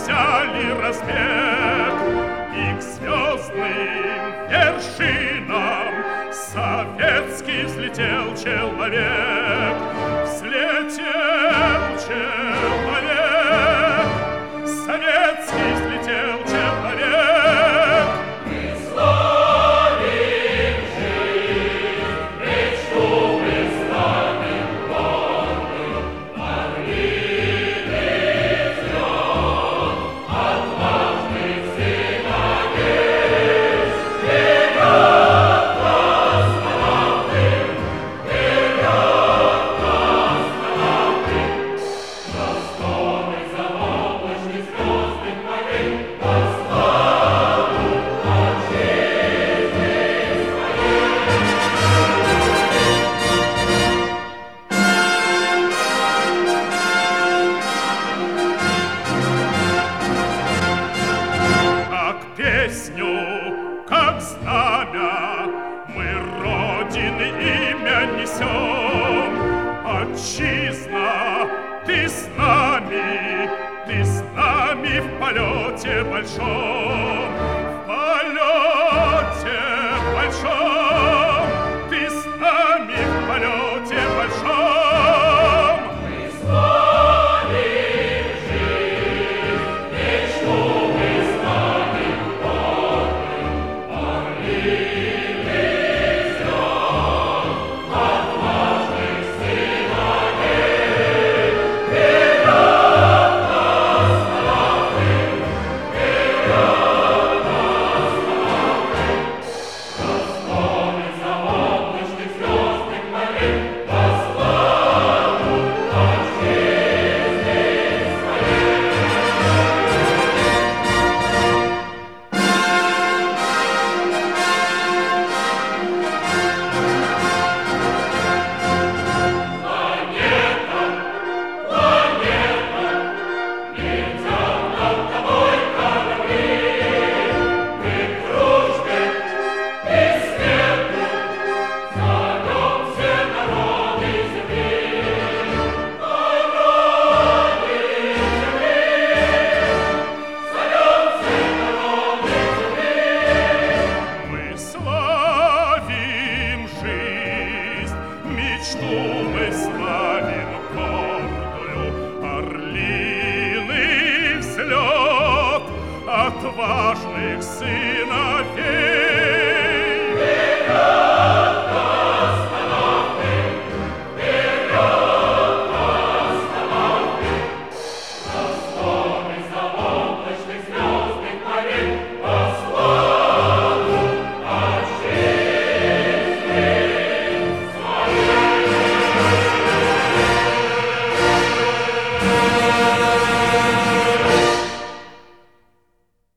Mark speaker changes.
Speaker 1: взяли разбег, и к звездным вершинам советский взлетел человек. Взлетел человек, советский взлетел человек.
Speaker 2: Мы славим жизнь, мечту мы славим гордый, орлиный взлет отважных сыновей. Вперед, космонавты, вперед, космонавты, просторы заоблачных звездных морей, по славу отчизны
Speaker 1: Как песню, как знамя, мы Родины имя несем. Отчизна, ты с нами в полете большом, в полете большом, ты с нами в полете большом.
Speaker 2: Мы славим жизнь, мечту мы славим гордый, орлиный взлет отважных сыновей. Вперед, космонавты, вперед, космонавты, просторы заоблачных звездных морей, по славу отчизны своей. Планета, летят над тобой корабли, мы кружбе бессмертны, зовем все народы земли. Народы земли, зовем все народы земли.
Speaker 1: Мы славим жизнь, мечту мы славим гордую, орлиный взлет отважных сыновей.